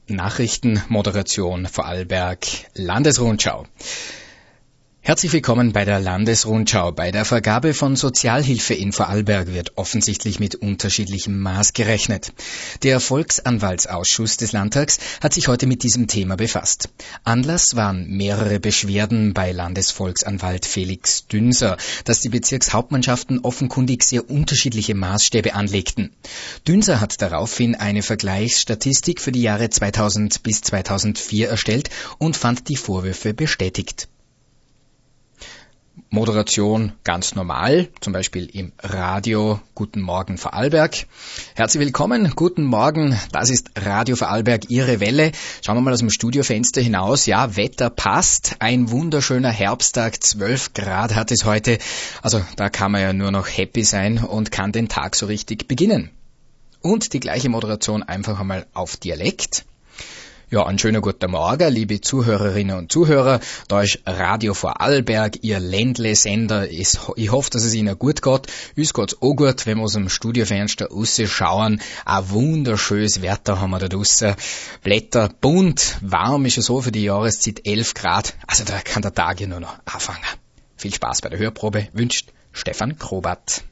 Nachrichtenmoderation Vorarlberg Landesrundschau. Herzlich willkommen bei der Landesrundschau. Bei der Vergabe von Sozialhilfe in Vorarlberg wird offensichtlich mit unterschiedlichem Maß gerechnet. Der Volksanwaltsausschuss des Landtags hat sich heute mit diesem Thema befasst. Anlass waren mehrere Beschwerden bei Landesvolksanwalt Felix Dünser, dass die Bezirkshauptmannschaften offenkundig sehr unterschiedliche Maßstäbe anlegten. Dünser hat daraufhin eine Vergleichsstatistik für die Jahre 2000 bis 2004 erstellt und fand die Vorwürfe bestätigt. Moderation ganz normal, zum Beispiel im Radio Guten Morgen Vorarlberg. Herzlich willkommen, guten Morgen, das ist Radio Vorarlberg, Ihre Welle. Schauen wir mal aus dem Studiofenster hinaus. Ja, Wetter passt, ein wunderschöner Herbsttag, 12 Grad hat es heute. Also da kann man ja nur noch happy sein und kann den Tag so richtig beginnen. Und die gleiche Moderation einfach einmal auf Dialekt. Ja, ein schöner guten Morgen, liebe Zuhörerinnen und Zuhörer. Da ist Radio Vorarlberg, Ihr Ländle-Sender. Ich hoffe, dass es Ihnen gut geht. Uns geht's auch gut, wenn wir aus dem Studiofenster rausschauen. Ein wunderschönes Wetter haben wir da draussen. Blätter bunt, warm ist es so für die Jahreszeit, 11 Grad. Also da kann der Tag ja nur noch anfangen. Viel Spaß bei der Hörprobe, wünscht Stefan Krobat.